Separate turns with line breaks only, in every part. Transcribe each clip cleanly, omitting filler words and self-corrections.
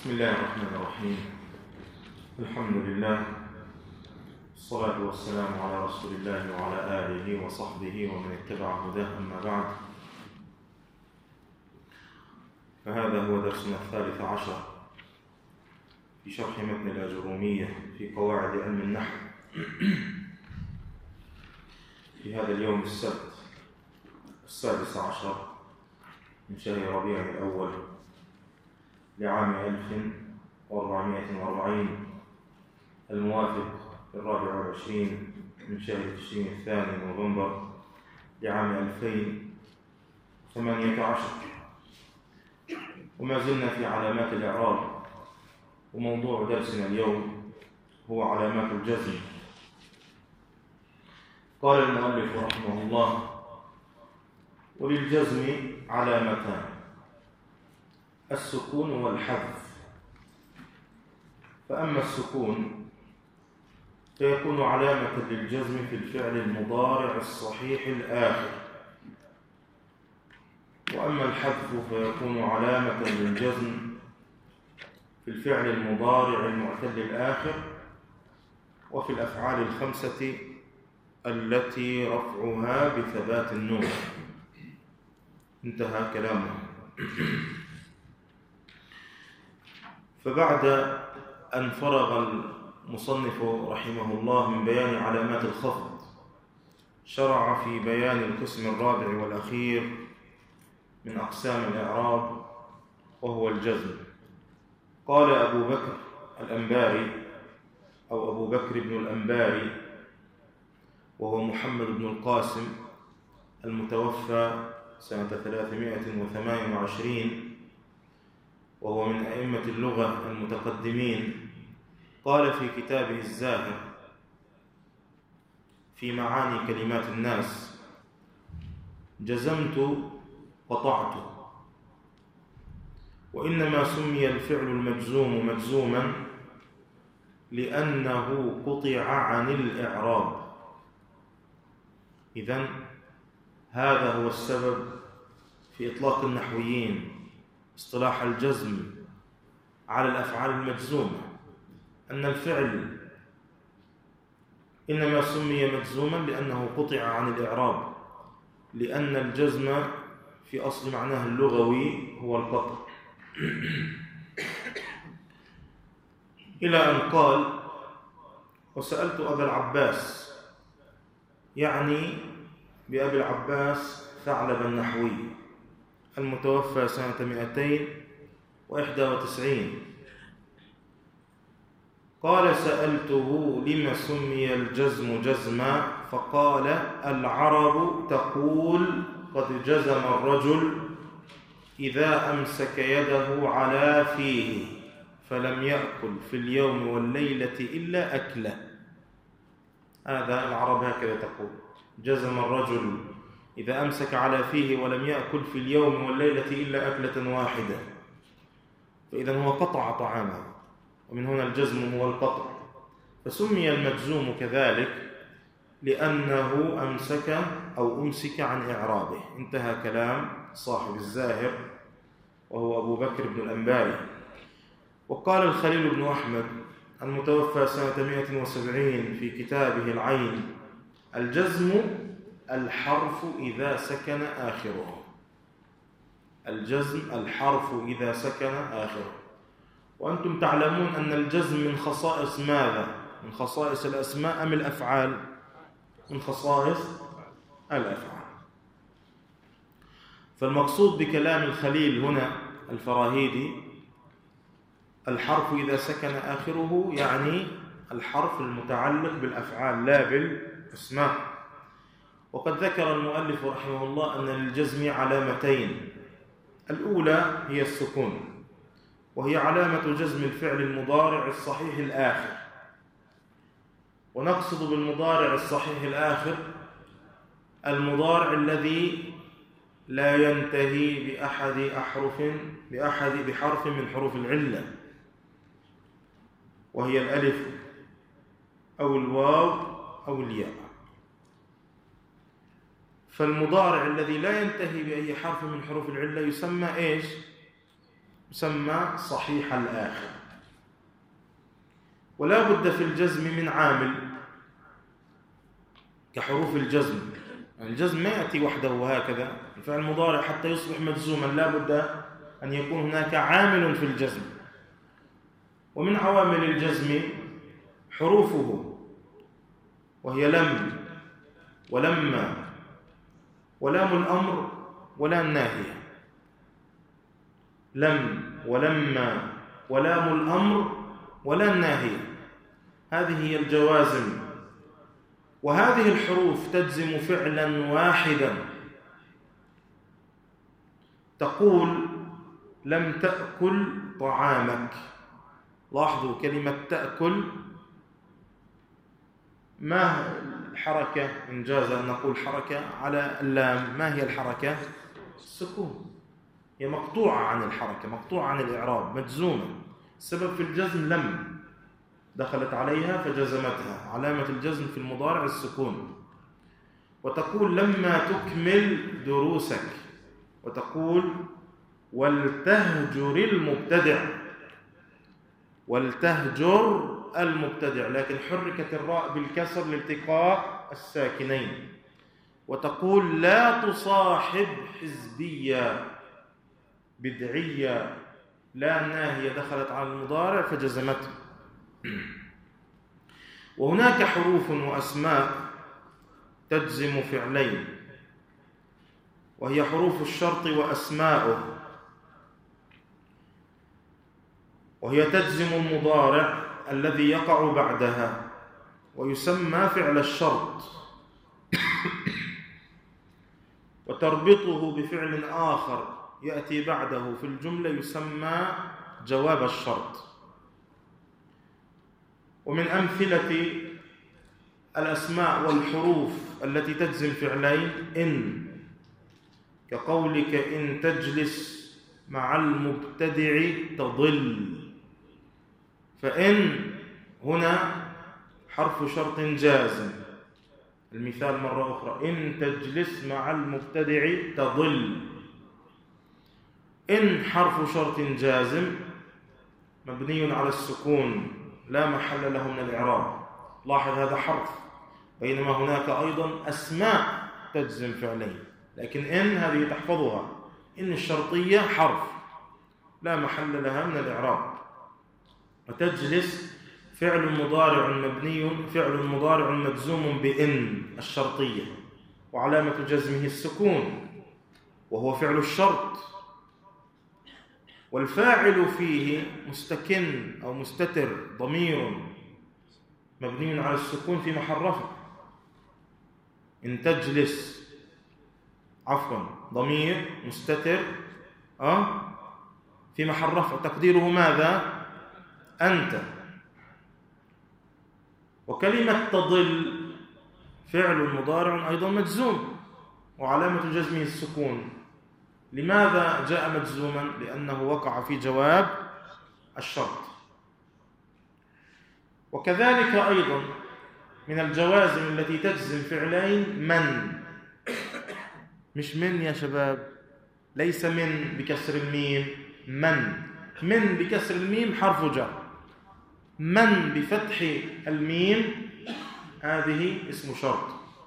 بسم الله الرحمن الرحيم. الحمد لله، الصلاة والسلام على رسول الله وعلى آله وصحبه ومن اتبع هداه، أما بعد، فهذا هو درسنا 13 في شرح متن الآجرومية في قواعد علم النحو في هذا اليوم السبت 16 من شهر ربيع الأول لعام 1440 الموافق 24 من شهر تشرين الثاني نوفمبر لعام 2018. وما زلنا في علامات الإعراب، وموضوع درسنا اليوم هو علامات الجزم. قال المؤلف رحمه الله: وللجزم علامتان، السكون والحذف. فأما السكون فيكون علامة للجزم في الفعل المضارع الصحيح الآخر، وأما الحذف فيكون علامة للجزم في الفعل المضارع المعتل الآخر وفي الأفعال الخمسة التي رفعها بثبات النون. انتهى كلامه. فبعد أن فرغ المصنف رحمه الله من بيان علامات الخفض، شرع في بيان القسم الرابع والأخير من أقسام الإعراب، وهو الجزم. قال أبو بكر الأنباري أو أبو بكر بن الأنباري، وهو محمد بن القاسم المتوفى سنة 328، وهو من أئمة اللغة المتقدمين، قال في كتابه الزاهر في معاني كلمات الناس: جزمت قطعت. وإنما سمي الفعل المجزوم مجزوما لأنه قطع عن الإعراب. إذن هذا هو السبب في إطلاق النحويين اصطلاح الجزم على الأفعال المجزومة، أن الفعل إنما سمي مجزوما لأنه قطع عن الإعراب، لأن الجزم في أصل معناه اللغوي هو القطع. إلى أن قال: وسألت أبا العباس، يعني بأبي العباس ثعلب النحوي المتوفى سنة 291. قال: سألته: لما سمي الجزم جزما؟ فقال: العرب تقول قد جزم الرجل إذا أمسك يده على فيه فلم يأكل في اليوم والليلة إلا أكله. هذا العرب هكذا تقول: جزم الرجل إذا أمسك على فيه ولم يأكل في اليوم والليلة إلا أكلة واحدة. فإذا هو قطع طعامه، ومن هنا الجزم هو القطع. فسمي المجزوم كذلك لأنه أمسك أو أمسك عن إعرابه. انتهى كلام صاحب الزاهر وهو أبو بكر بن الأنباري. وقال الخليل بن أحمد المتوفى سنة 170 في كتابه العين: الجزم الحرف إذا سكن آخره. الجزم الحرف إذا سكن آخره. وأنتم تعلمون أن الجزم من خصائص ماذا؟ من خصائص الأسماء أم الأفعال؟ من خصائص الأفعال. فالمقصود بكلام الخليل هنا الفراهيدي: الحرف إذا سكن آخره، يعني الحرف المتعلق بالأفعال لا بالأسماء. وقد ذكر المؤلف رحمه الله أن للجزم علامتين: الأولى هي السكون، وهي علامة جزم الفعل المضارع الصحيح الآخر. ونقصد بالمضارع الصحيح الآخر المضارع الذي لا ينتهي بحرف من حروف العلة، وهي الألف أو الواو أو الياء. فالمضارع الذي لا ينتهي بأي حرف من حروف العلة يسمى إيش؟ يسمى صحيح الآخر. ولا بد في الجزم من عامل كحروف الجزم. يعني الجزم ما يأتي وحده هكذا، الفعل المضارع حتى يصبح مجزوما لا بد أن يكون هناك عامل في الجزم. ومن عوامل الجزم حروفه، وهي لم ولما ولام الأمر ولا الناهية. لم ولما ولام الأمر ولا الناهية، هذه هي الجوازم. وهذه الحروف تجزم فعلا واحدا. تقول لم تأكل طعامك. لاحظوا كلمة تأكل، ما الحركة؟ إن جاز أن نقول حركة على اللام، ما هي الحركة؟ السكون. هي مقطوعة عن الحركة، مقطوعة عن الإعراب، مجزومة. السبب في الجزم لم دخلت عليها فجزمتها. علامة الجزم في المضارع السكون. وتقول لما تكمل دروسك. وتقول ولتهجر المبتدع. ولتهجر المبتدع، لكن حركت الراء بالكسر لالتقاء الساكنين. وتقول لا تصاحب حزبيا بدعيا. لا الناهية دخلت على المضارع فجزمته. وهناك حروف وأسماء تجزم فعلين، وهي حروف الشرط وأسماؤه. وهي تجزم المضارع الذي يقع بعدها ويسمى فعل الشرط، وتربطه بفعل آخر يأتي بعده في الجملة يسمى جواب الشرط. ومن أمثلة الأسماء والحروف التي تجزم فعلين إن، كقولك إن تجلس مع المبتدع تضل. فإن هنا حرف شرط جازم. المثال مرة أخرى إن تجلس مع المبتدع تضل. إن حرف شرط جازم مبني على السكون لا محل له من الإعراب. لاحظ هذا حرف، بينما هناك أيضا أسماء تجزم فعلين، لكن إن هذه تحفظها. إن الشرطية حرف لا محل لها من الإعراب. وتجلس فعل مضارع مجزوم بإن الشرطية، وعلامة جزمه السكون، وهو فعل الشرط. والفاعل فيه مستكن أو مستتر ضمير مبني على السكون في محل رفع. إن تجلس ضمير مستتر في محل رفع، تقديره ماذا؟ أنت. وكلمة تضل فعل مضارع أيضا مجزوم وعلامة جزمه السكون. لماذا جاء مجزوما؟ لأنه وقع في جواب الشرط. وكذلك أيضا من الجوازم التي تجزم فعلين من. مش من يا شباب، ليس من بكسر الميم، من بكسر الميم حرف جر. من بفتح الميم هذه اسم شرط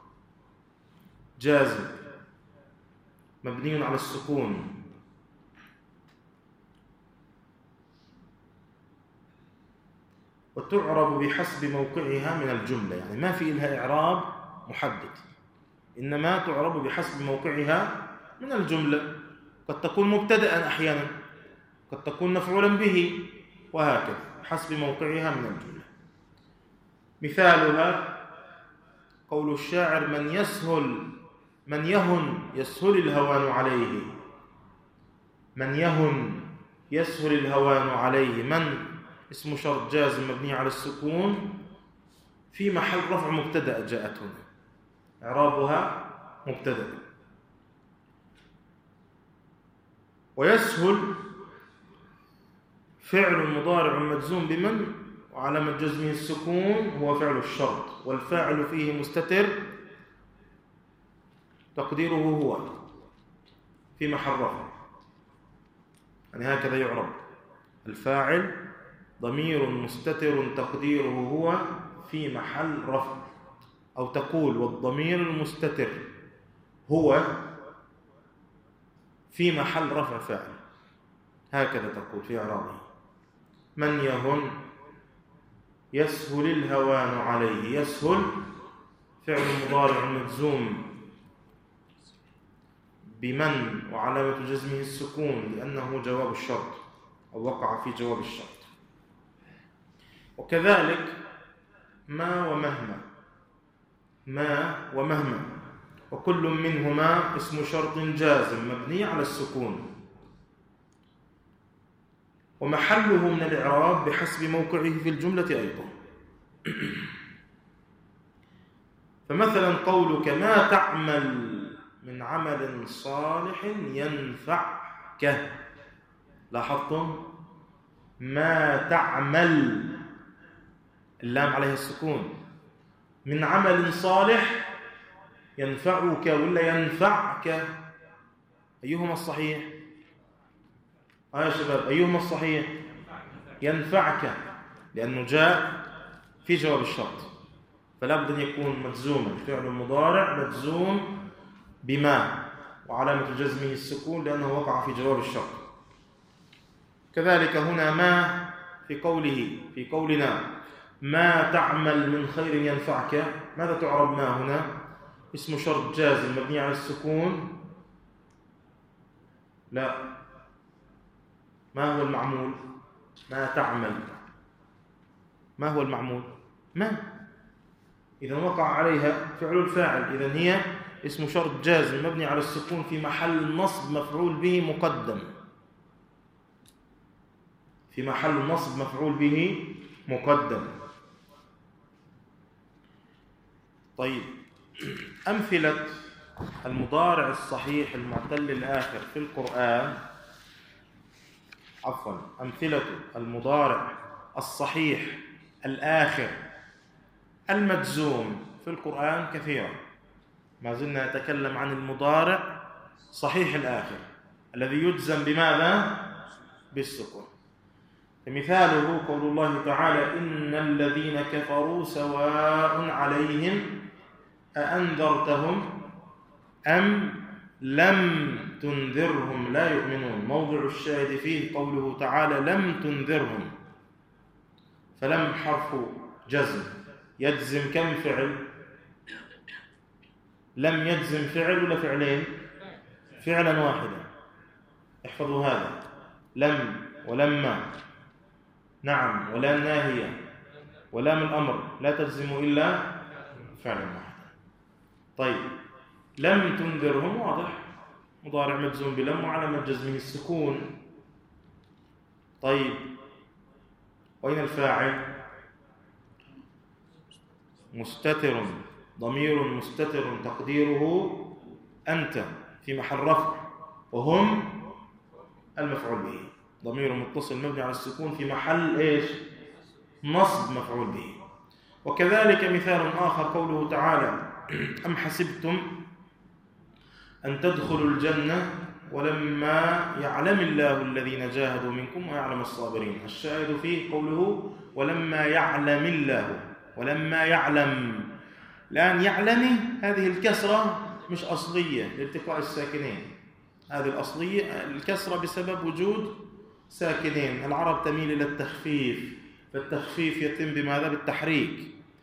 جازم مبني على السكون. وتعرب بحسب موقعها من الجملة، يعني ما في لها إعراب محدد، إنما تعرب بحسب موقعها من الجملة. قد تكون مبتدأ أحيانا، قد تكون مفعولا به، وهكذا حسب موقعها من الجملة. مثالها قول الشاعر من يهن يسهل الهوان عليه. من يهن يسهل الهوان عليه. من اسم شرط جازم مبني على السكون في محل رفع مبتدأ جاءت هنا، إعرابها مبتدأ. ويسهل فعل مضارع مجزوم بمن وعلامة جزمه السكون هو فعل الشرط، والفاعل فيه مستتر تقديره هو في محل رفع يعني هكذا يعرب: الفاعل ضمير مستتر تقديره هو في محل رفع. أو تقول: والضمير المستتر هو في محل رفع فاعل. هكذا تقول في إعرابه: من يهن يسهل الهوان عليه. يسهل فعل مضارع مجزوم بمن وعلامة جزمه السكون لأنه جواب الشرط أو وقع في جواب الشرط. وكذلك ما ومهما. ما ومهما وكل منهما اسم شرط جازم مبني على السكون، ومحله من الإعراب بحسب موقعه في الجملة أيضا. فمثلا قولك: ما تعمل من عمل صالح ينفعك. لاحظتم؟ ما تعمل، اللام عليها السكون. من عمل صالح ينفعك ولا ينفعك؟ أيهما الصحيح؟ يا شباب، أيهما الصحيح؟ ينفعك، لأنه جاء في جواب الشرط، فلا بد أن يكون مجزوما. فعل مضارع مجزوم بما وعلامة جزمه السكون لأنه وقع في جواب الشرط. كذلك هنا ما في قولنا: ما تعمل من خير ينفعك. ماذا تعرب ما هنا؟ اسم شرط جازم مبني على السكون. لا، ما هو المعمول؟ ما تعمل، ما هو المعمول؟ ما، إذا وقع عليها فعل الفاعل، إذن هي اسم شرط جازم مبني على السكون في محل نصب مفعول به مقدم. في محل نصب مفعول به مقدم. طيب، أمثلة المضارع الصحيح المعتل الآخر في القرآن، أمثلة المضارع الصحيح الآخر المجزوم في القرآن كثيرة. ما زلنا نتكلم عن المضارع صحيح الآخر الذي يجزم بماذا؟ بالسكون. مثاله قول الله تعالى: إن الذين كفروا سواء عليهم أأنذرتهم أم لم تنذرهم لا يؤمنون. موضع الشاهد فيه قوله تعالى: لم تنذرهم. فلم حرف جزم يجزم كم فعل؟ لم يجزم فعل ولا فعلين؟ فعلا واحدا. احفظوا هذا: لم ولما، نعم، ولا ناهية، ولام الأمر لا تجزم إلا فعلا واحدا. طيب، لم تنذرهم واضح، مضارع مجزوم بلم وعلامة جزمه السكون. طيب، وين الفاعل؟ مستتر، ضمير مستتر تقديره أنت في محل رفع، وهم المفعول به. ضمير متصل مبني على السكون في محل إيش؟ نصب مفعول به. وكذلك مثال آخر قوله تعالى: أم حسبتم أن تدخلوا الجنة ولما يعلم الله الذين جاهدوا منكم ويعلم الصابرين. الشاهد فيه قوله: ولما يعلم الله. ولما يعلم، الآن يعلم هذه الكسرة مش أصلية لالتقاء الساكنين، هذه الأصلية الكسرة بسبب وجود ساكنين. العرب تميل إلى التخفيف، فالتخفيف يتم بماذا؟ بالتحريك.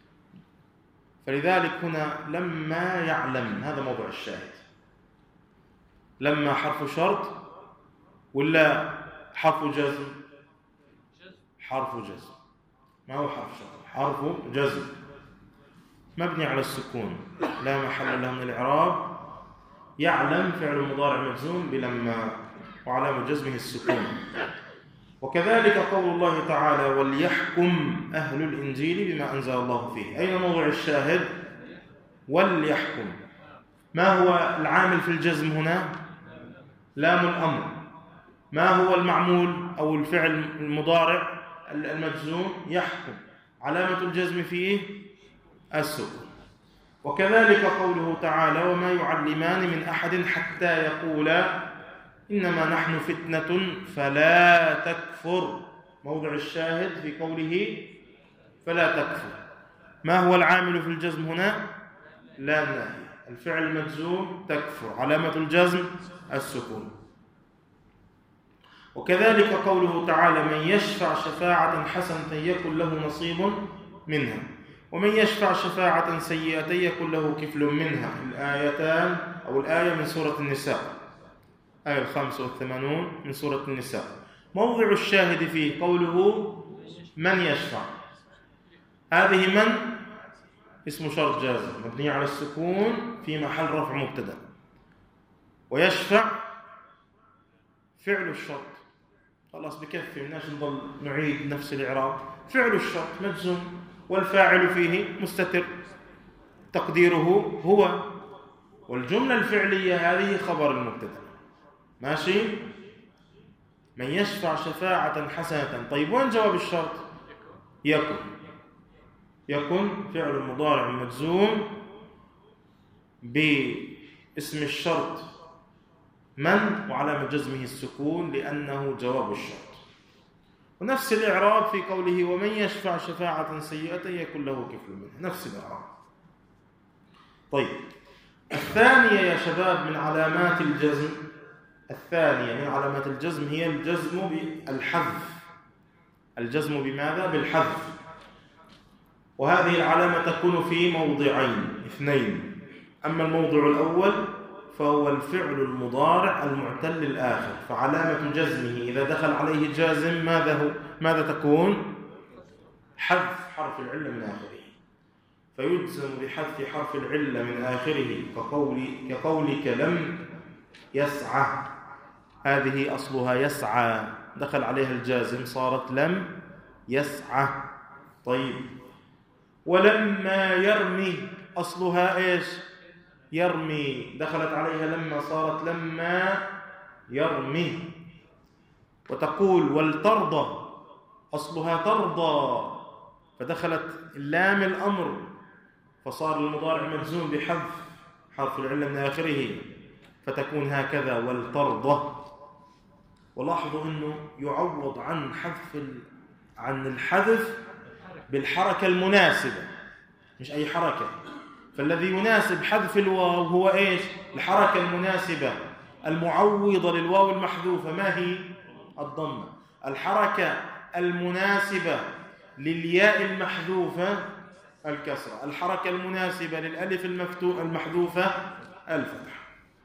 فلذلك هنا لما يعلم، هذا موضوع الشاهد. لما حرف شرط ولا حرف جزم؟ حرف جزم. ما هو حرف شرط؟ حرف جزم مبني على السكون لا محل له من الإعراب. يعلم فعل مضارع مجزوم بلما وعلامة جزمه السكون. وكذلك قول الله تعالى: وليحكم أهل الإنجيل بما أنزل الله فيه. أين موضع الشاهد؟ وليحكم. ما هو العامل في الجزم هنا؟ لام الأمر. ما هو المعمول أو الفعل المضارع المجزوم؟ يحكم. علامة الجزم فيه السكون. وكذلك قوله تعالى: وما يعلمان من أحد حتى يقولا إنما نحن فتنة فلا تكفر. موضع الشاهد في قوله فلا تكفر. ما هو العامل في الجزم هنا؟ لا الناهية. الفعل المجزوم تكفر، علامة الجزم السكون. وكذلك قوله تعالى من يشفع شفاعة حسنة يكن له نصيب منها، ومن يشفع شفاعة سيئة يكن له كفل منها. الآيتان أو الآية من سورة النساء، آية 85 من سورة النساء. موضع الشاهد فيه قوله من يشفع. هذه من اسم شرط جازم مبني على السكون في محل رفع مبتدأ، ويشفع فعل الشرط. خلاص بكفي، مناش نضل نعيد نفس الإعراب. فعل الشرط مجزوم والفاعل فيه مستتر تقديره هو، والجملة الفعلية هذه خبر المبتدأ. ماشي؟ من يشفع شفاعة حسنة. طيب وين جواب الشرط؟ يكن. يكن فعل مضارع مجزوم باسم الشرط من، وعلامة جزمه السكون لأنه جواب الشرط. ونفس الإعراب في قوله ومن يشفع شفاعة سيئة يكن له كفل منها، نفس الإعراب. طيب الثانية يا شباب من علامات الجزم، الثانية من علامات الجزم هي الجزم بالحذف. الجزم بماذا؟ بالحذف. وهذه العلامة تكون في موضعين اثنين. أما الموضع الأول فهو الفعل المضارع المعتل الآخر، فعلامة جزمه إذا دخل عليه جازم ماذا تكون؟ حذف حرف العلة من آخره. فيجزم بحذف حرف العلة من آخره كقولك لم يسعى. هذه أصلها يسعى، دخل عليها الجازم صارت لم يسعى. طيب ولما يرمي أصلها إيش؟ يرمي، دخلت عليها لما صارت لما يرمي. وتقول ولترضى أصلها ترضى، فدخلت اللام الأمر فصار المضارع مجزوم بحذف حرف العلة من آخره، فتكون هكذا ولترضى. ولاحظوا أنه يعوض عن الحذف بالحركة المناسبة، مش أي حركة. فالذي يناسب حذف الواو هو إيش؟ الحركة المناسبة المعوضة للواو المحذوفة. ما هي؟ الضمة. الحركة المناسبة للياء المحذوفة الكسرة. الحركة المناسبة للألف المحذوفة الفتح.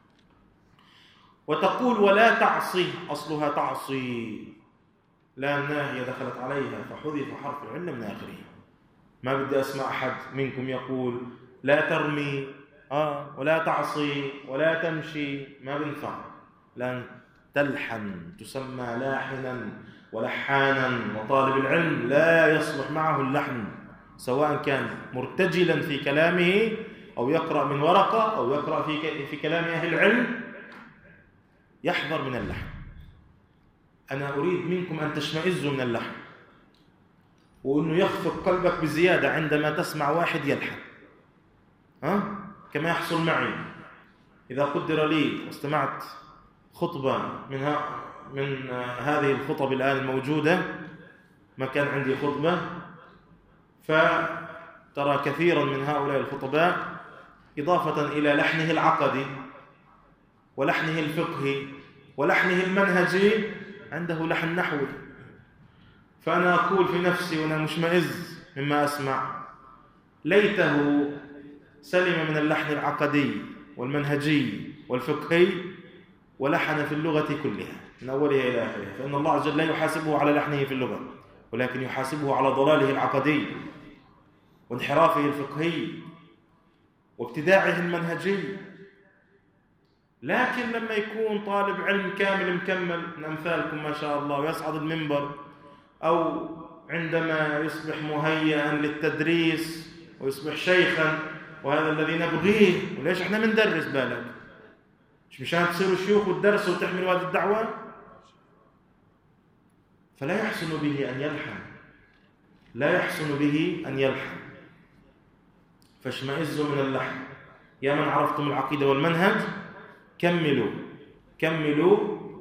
وتقول ولا تعصي أصلها تعصي، لا الناهية دخلت عليها فحذف حرف العلة من آخره. ما بدي أسمع أحد منكم يقول لا ترمي ولا تعصي ولا تمشي، ما بنفع. لأن تلحن تسمى لاحنا ولحانا، وطالب العلم لا يصلح معه اللحن، سواء كان مرتجلا في كلامه أو يقرأ من ورقة أو يقرأ في كلام أهل العلم، يحذر من اللحن. أنا أريد منكم أن تشمئزوا من اللحن، وأنه يخفق قلبك بزيادة عندما تسمع واحد يلحن، كما يحصل معي. إذا قدر لي واستمعت خطبة من هذه الخطب الآن الموجودة، ما كان عندي خطبة، فترى كثيرا من هؤلاء الخطباء إضافة إلى لحنه العقدي ولحنه الفقهي ولحنه المنهجي عنده لحن نحوي. فأنا أقول في نفسي وأنا مشمئز مما أسمع، ليته سلم من اللحن العقدي والمنهجي والفقهي ولحن في اللغة كلها من أولها إلى آخرها، فإن الله عز وجل لا يحاسبه على لحنه في اللغة، ولكن يحاسبه على ضلاله العقدي وانحرافه الفقهي وابتداعه المنهجي. لكن لما يكون طالب علم كامل مكمل من أمثالكم ما شاء الله ويصعد المنبر، أو عندما يصبح مهيئا للتدريس ويصبح شيخا، وهذا الذي نبغيه. وليش احنا مندرس بالك؟ مشان تصيروا شيوخ وتدرسوا وتحملوا هذه الدعوة؟ فلا يحسن به أن يلحن، لا يحسن به أن يلحن. فاشمئزوا من اللحن. يا من عرفتم العقيدة والمنهج كملوا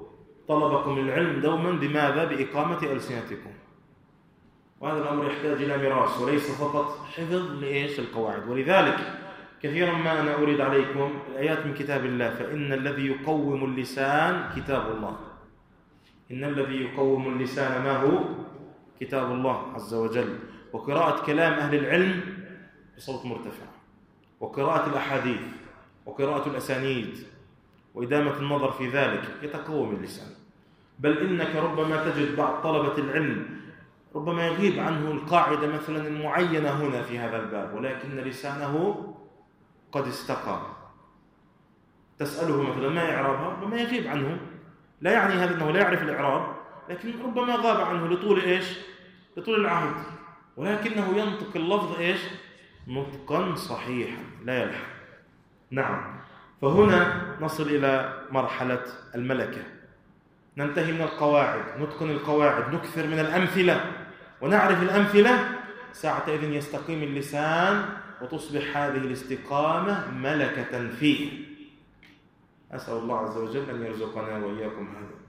طلبكم العلم دوما بماذا؟ بإقامة ألسنتكم. وهذا الأمر يحتاج إلى مراس وليس فقط حفظ لإيش؟ القواعد. ولذلك كثيرا ما أنا أريد عليكم الآيات من كتاب الله، فإن الذي يقوم اللسان كتاب الله. إن الذي يقوم اللسان ما هو؟ كتاب الله عز وجل. وقراءة كلام أهل العلم بصوت مرتفع، وقراءة الأحاديث، وقراءة الأسانيد، وإدامة النظر في ذلك يتقوم اللسان. بل إنك ربما تجد بعض طلبة العلم ربما يغيب عنه القاعدة مثلا المعينة هنا في هذا الباب، ولكن لسانه قد استقام. تسأله مثلا ما إعرابها، ربما يغيب عنه. لا يعني هذا أنه لا يعرف الإعراب، لكن ربما غاب عنه لطول إيش؟ لطول العهد، ولكنه ينطق اللفظ إيش؟ نطقا صحيحا لا يلحن. نعم. فهنا نصل إلى مرحلة الملكة، ننتهي من القواعد، نتقن القواعد، نكثر من الأمثلة ونعرف الأمثلة، ساعتئذ يستقيم اللسان وتصبح هذه الاستقامة ملكة فيه. أسأل الله عز وجل أن يرزقنا وإياكم هذا.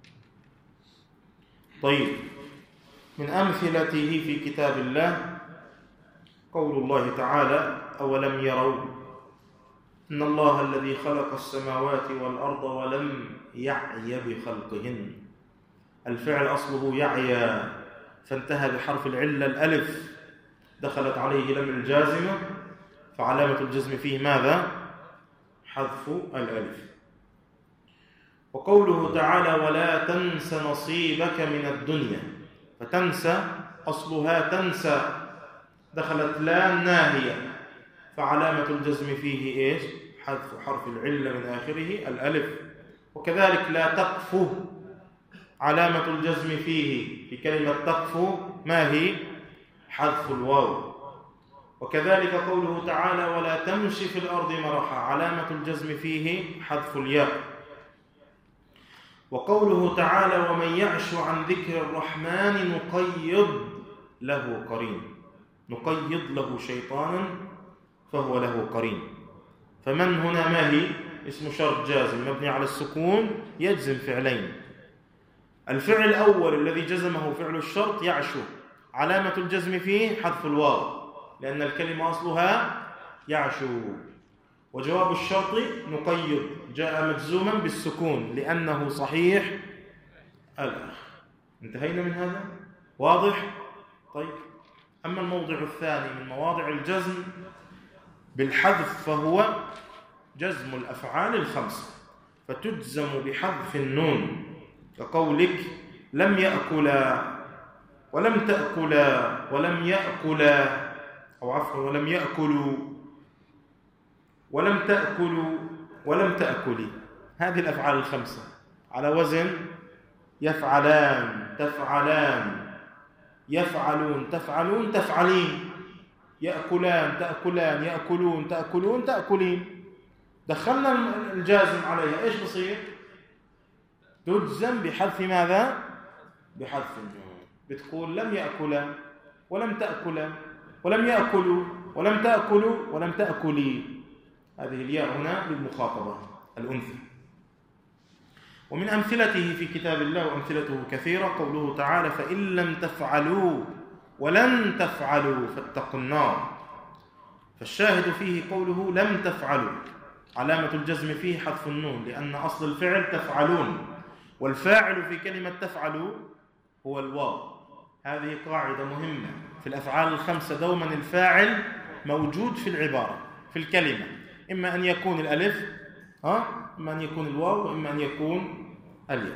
طيب، من أمثلته في كتاب الله قول الله تعالى: أولم يروا إن الله الذي خلق السماوات والأرض ولم يعي بخلقهن. الفعل أصله يعي، فانتهى بحرف العلة الألف، دخلت عليه لم الجازمة، فعلامة الجزم فيه ماذا؟ حذف الألف. وقوله تعالى: ولا تنس نصيبك من الدنيا. فتنسى أصلها تنسى، دخلت لا ناهية، فعلامة الجزم فيه إيش؟ حذف حرف العلة من آخره الألف. وكذلك لا تقف، علامة الجزم فيه في كلمة تقف ما هي؟ حذف الواو. وكذلك قوله تعالى: ولا تمشي في الأرض مرحا، علامة الجزم فيه حذف الياء. وقوله تعالى: ومن يعش عن ذكر الرحمن نقيض له قرين. نقيض له شيطانا فهو له قرين. فمن هنا ما هي؟ اسم شرط جازم مبني على السكون يجزم فعلين. الفعل الأول الذي جزمه فعل الشرط يعشو، علامة الجزم فيه حذف الواو لأن الكلمة أصلها يعشو. وجواب الشرط نقيض جاء مجزوما بالسكون لأنه صحيح الآخر. انتهينا من هذا؟ واضح؟ طيب، أما الموضع الثاني من مواضع الجزم بالحذف فهو جزم الأفعال الخمسة، فتجزم بحذف النون، كقولك: لم يأكلا، ولم تأكلا، ولم يأكلا، أو عفوا ولم يأكلوا، ولم تأكلوا، ولم تأكلي. هذه الأفعال الخمسة على وزن يفعلان، تفعلان، يفعلون، تفعلون، تفعلين. يأكلان، تأكلان، يأكلون، تأكلون، تأكلين. دخلنا الجازم عليها، إيش بصير؟ تجزم بحذف ماذا؟ بحذف النون. بتقول: لم يأكلا، ولم تأكلا، ولم يأكلوا، ولم تأكلوا، ولم تأكلي. هذه الياء هنا للمخاطبة الأنثى. ومن أمثلته في كتاب الله، وأمثلته كثيرة، قوله تعالى: فإن لم تفعلوا ولن تفعلوا فاتقوا النار. فالشاهد فيه قوله لم تفعلوا، علامة الجزم فيه حذف النون لأن أصل الفعل تفعلون، والفاعل في كلمة تفعلوا هو الواو. هذه قاعدة مهمة في الأفعال الخمسة، دوما الفاعل موجود في العبارة في الكلمة، إما أن يكون الألف، إما أن يكون الواو، وإما أن يكون الياء.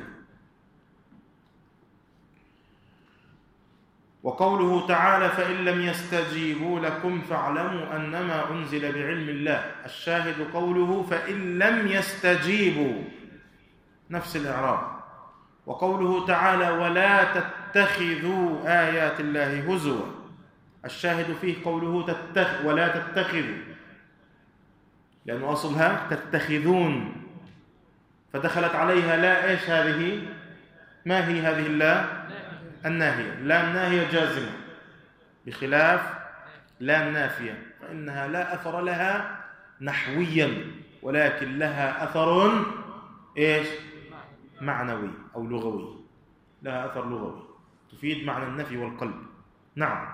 وقوله تعالى: فإن لم يستجيبوا لكم فاعلموا أنما أنزل بعلم الله. الشاهد قوله فإن لم يستجيبوا، نفس الإعراب. وقوله تعالى: ولا تتخذوا آيات الله هزوا. الشاهد فيه قوله ولا تتخذوا، لأنه أصلها تتخذون، فدخلت عليها لا. إيش هذه؟ ما هي هذه اللا؟ الناهية. لا الناهية جازمة بخلاف لا النافية، فإنها لا أثر لها نحويا، ولكن لها أثر إيش؟ معنوي أو لغوي، لها أثر لغوي تفيد معنى النفي والقلب. نعم.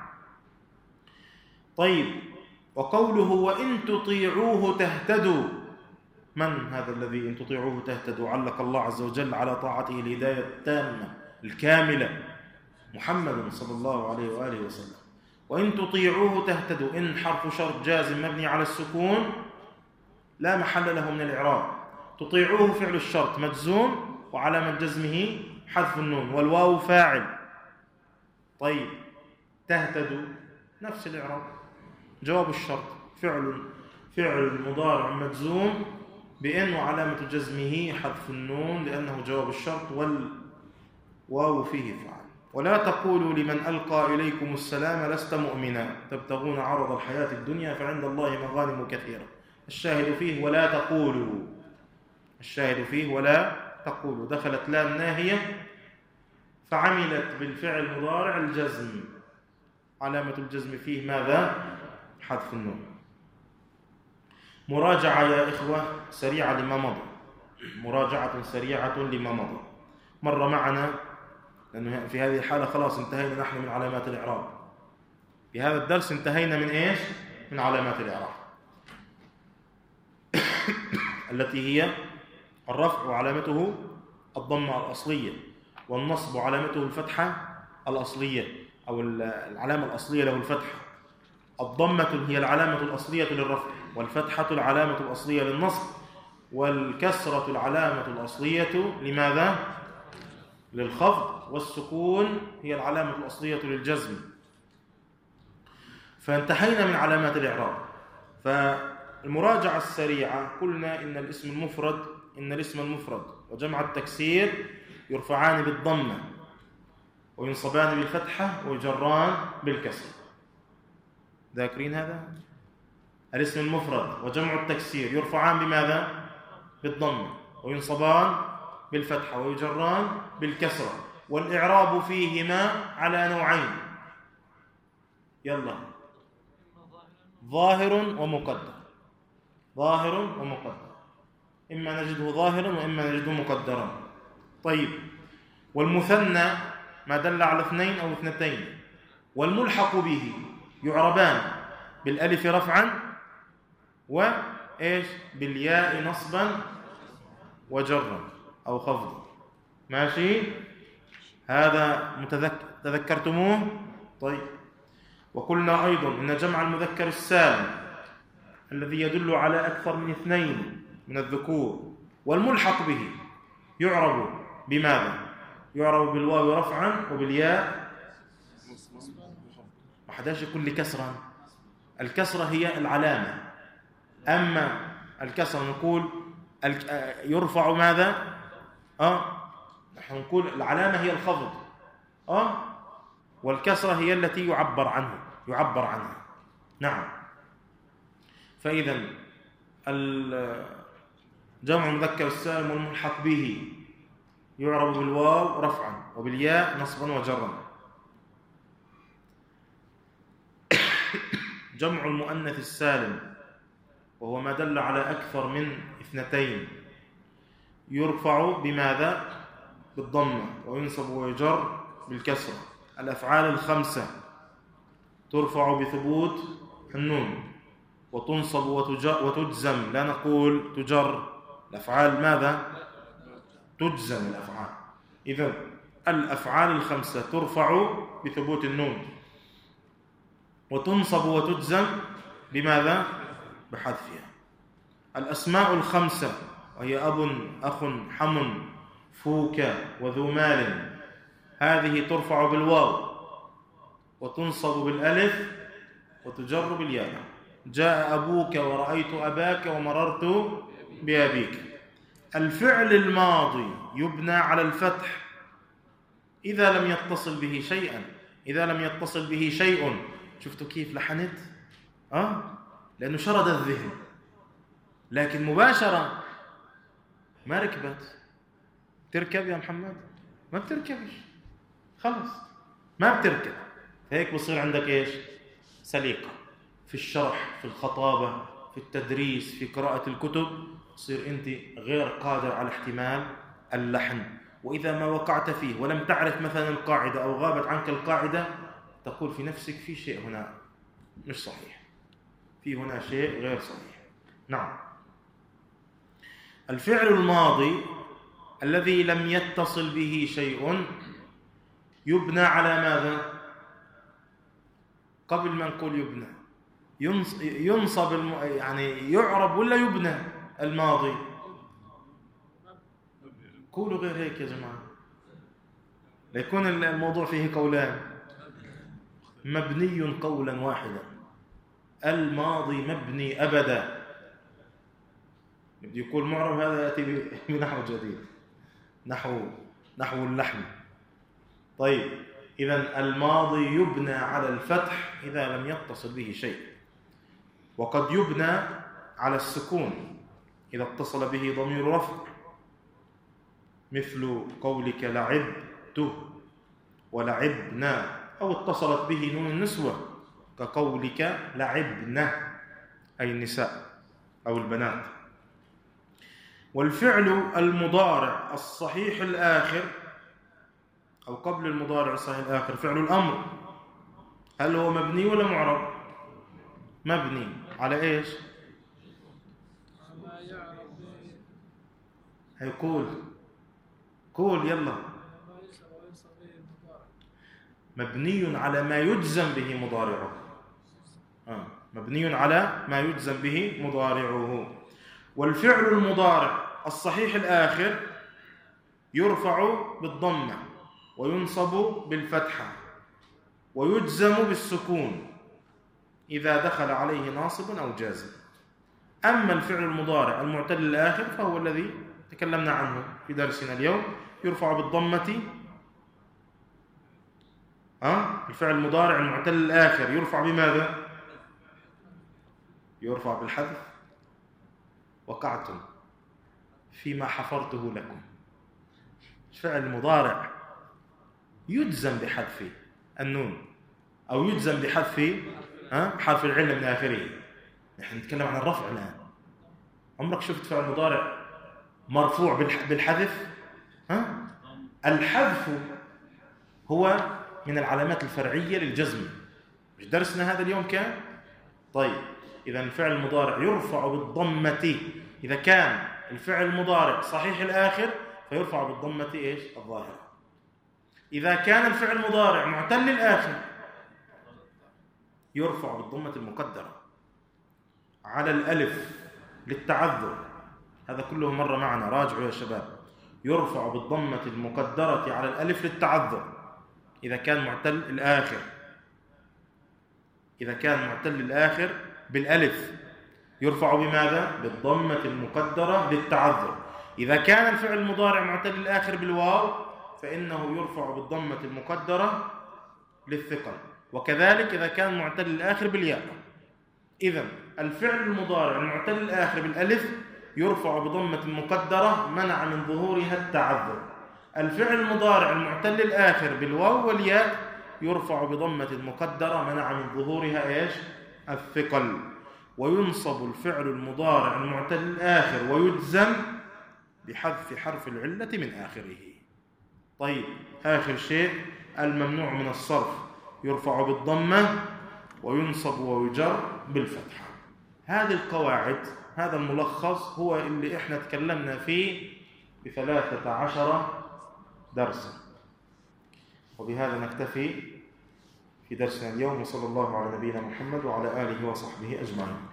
طيب، وقوله وإن تطيعوه تهتدوا، من هذا الذي إن تطيعوه تهتدوا؟ علق الله عز وجل على طاعته الهداية التامة الكاملة، محمد صلى الله عليه وآله وسلم. وإن تطيعوه تهتدوا، إن حرف شرط جازم مبني على السكون لا محل له من الإعراب. تطيعوه فعل الشرط مجزوم وعلامة جزمه حذف النون، والواو فاعل. طيب، تهتدوا نفس الإعراب، جواب الشرط فعل مضارع مجزوم بإن وعلامة جزمه حذف النون لأنه جواب الشرط، والواو فيه فعل. ولا تقولوا لمن ألقى إليكم السلام لست مؤمنا تبتغون عرض الحياة الدنيا فعند الله مغانم كثيرة. الشاهد فيه ولا تقولوا، الشاهد فيه ولا تقولوا، دخلت لام ناهية فعملت بالفعل المضارع الجزم، علامة الجزم فيه ماذا؟ حذف النون. مراجعة يا إخوة سريعة لما مضى، مراجعة سريعة لما مضى. مر معنا، لأنه في هذه الحالة خلاص انتهينا نحن من علامات الإعراب. في هذا الدرس انتهينا من إيش؟ من علامات الإعراب التي هي الرفع وعلامته الضمة الأصلية، والنصب وعلامته الفتحة الأصلية أو العلامة الأصلية له الفتحة. الضمة هي العلامة الأصلية للرفع، والفتحة العلامة الأصلية للنصب، والكسرة العلامة الأصلية لماذا؟ للخفض، والسكون هي العلامة الأصلية للجزم. فانتهينا من علامات الإعراب. فالمراجعة السريعة قلنا إن الاسم المفرد وجمع التكسير يرفعان بالضمة وينصبان بالفتحة ويجران بالكسر. ذاكرين هذا؟ الاسم المفرد وجمع التكسير يرفعان بماذا؟ بالضمة، وينصبان بالفتحة ويجران بالكسرة. والإعراب فيهما على نوعين، يلا، ظاهر ومقدر. ظاهر ومقدر، إما نجده ظاهرا وإما نجده مقدرا. طيب، والمثنى ما دل على اثنين أو اثنتين. والملحق به يعربان بالألف رفعا وإيش؟ بالياء نصبا وجرا أو خفضا. ماشي؟ هذا تذكرتموه؟ طيب. وقلنا أيضا إن جمع المذكر السالم الذي يدل على أكثر من اثنين من الذكور والملحق به يعرب بماذا؟ يعرب بالواو رفعا وبالياء. ما حداش يقول لي كسرا، الكسرة هي العلامة. أما الكسرة نقول يرفع ماذا؟ نحن نقول العلامة هي الخفض، والكسرة هي التي يعبر عنها. نعم. فإذا جمع المذكر السالم والملحق به يعرب بالواو رفعا وبالياء نصبا وجرا. جمع المؤنث السالم وهو ما دل على أكثر من اثنتين يرفع بماذا؟ بالضمة، وينصب ويجر بالكسرة. الأفعال الخمسة ترفع بثبوت النون، وتنصب وتجزم، لا نقول تجر. الأفعال ماذا؟ تجزم الأفعال. إذن الأفعال الخمسة ترفع بثبوت النون، وتنصب وتجزم بماذا؟ بحذفها. الأسماء الخمسة وهي أب، أخ، حم، فوك، وذو مال، هذه ترفع بالواو وتنصب بالألف وتجر بالياء. جاء أبوك ورأيت أباك ومررت بأبيك. الفعل الماضي يبنى على الفتح إذا لم يتصل به شيء. شفتوا كيف لحنت؟ لأنه شرد الذهن، لكن مباشرة ما ركبت. تركب يا محمد؟ ما بتركبش، خلص ما بتركب. فهيك بصير عندك إيش؟ سليقة في الشرح، في الخطابة، في التدريس، في قراءة الكتب. تصير أنت غير قادر على احتمال اللحن وإذا ما وقعت فيه ولم تعرف مثلا القاعدة أو غابت عنك القاعدة تقول في نفسك في شيء هنا مش صحيح، في هنا شيء غير صحيح. نعم. الفعل الماضي الذي لم يتصل به شيء يبنى على ماذا؟ قبل ما نقول يبنى ينصب يعني يعرب ولا يبنى الماضي؟ قولوا غير هيك يا جماعة ليكون الموضوع فيه قولان. مبني قولا واحدا، الماضي مبني أبدا. بدي يقول معرب هذا يأتي بنحو جديد، نحو اللحم. طيب إذن الماضي يبنى على الفتح إذا لم يتصل به شيء، وقد يبنى على السكون إذا اتصل به ضمير رفع، مثل قولك لعبت ولعبنا، أو اتصلت به نون النسوة كقولك لعبنا أي النساء أو البنات. والفعل المضارع الصحيح الآخر أو قبل المضارع الصحيح الآخر فعل الأمر، هل هو مبني ولا معرب؟ مبني على إيش؟ هيقول قول يلا. مبني على ما يجزم به مضارعه. مبني على ما يجزم به مضارعه. والفعل المضارع الصحيح الآخر يرفع بالضمة وينصب بالفتحة ويجزم بالسكون إذا دخل عليه ناصب أو جازم. أما الفعل المضارع المعتل الآخر فهو الذي تكلمنا عنه في درسنا اليوم، يرفع بالضمة. الفعل المضارع المعتل الآخر يرفع بماذا؟ يرفع بالحذف. وقعتم فيما حفرته لكم. الفعل المضارع يجزم بحذف النون أو يجزم بحذف حرف العلة من آخره. نحن نتكلم عن الرفع الآن. عمرك شفت فعل مضارع مرفوع بالحذف؟ الحذف هو من العلامات الفرعية للجزم. مش درسنا هذا اليوم كان؟ طيب إذا الفعل المضارع يرفع بالضمة إذا كان الفعل المضارع صحيح الآخر فيرفع بالضمة إيش؟ الظاهرة. إذا كان الفعل المضارع معتل الآخر يرفع بالضمة المقدرة على الألف للتعذر. هذا كله مرة معنا، راجعوا يا شباب. يرفع بالضمة المقدرة على الألف للتعذر إذا كان معتل الآخر. إذا كان معتل الآخر بالألف يرفع بماذا؟ بالضمة المقدرة للتعذر. إذا كان الفعل المضارع معتل الآخر بالواو فإنه يرفع بالضمة المقدرة للثقل، وكذلك إذا كان معتل الآخر بالياء. إذن الفعل المضارع المعتل الآخر بالألف يرفع بضمة مقدرة منع من ظهورها التعذر. الفعل المضارع المعتل الآخر بالواو والياء يرفع بضمة مقدرة منع من ظهورها إيش؟ الثقل. وينصب الفعل المضارع المعتل الآخر ويجزم بحذف حرف العلة من آخره. طيب آخر شيء الممنوع من الصرف يرفع بالضمة وينصب ويجر بالفتحة. هذه القواعد، هذا الملخص هو اللي احنا تكلمنا فيه ب13 درسا. وبهذا نكتفي في درسنا اليوم، وصلى الله على نبينا محمد وعلى آله وصحبه أجمعين.